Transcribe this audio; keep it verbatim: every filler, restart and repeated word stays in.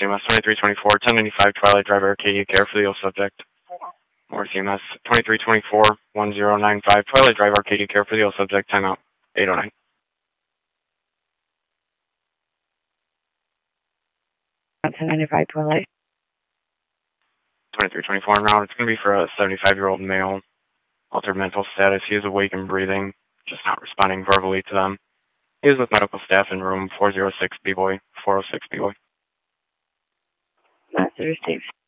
C M S twenty-three twenty-four, ten ninety-five, Twilight Drive, Arcadia Care for the ill subject. More C M S twenty-three twenty-four, ten ninety-five, Twilight Drive, Arcadia Care for the ill subject, timeout, eight oh nine. ten ninety-five, Twilight. twenty-three twenty-four now. It's going to be for a seventy-five-year-old male. Altered mental status. He is awake and breathing, just not responding verbally to them. He is with medical staff in room four oh six B-Boy, four oh six B-Boy. Master received.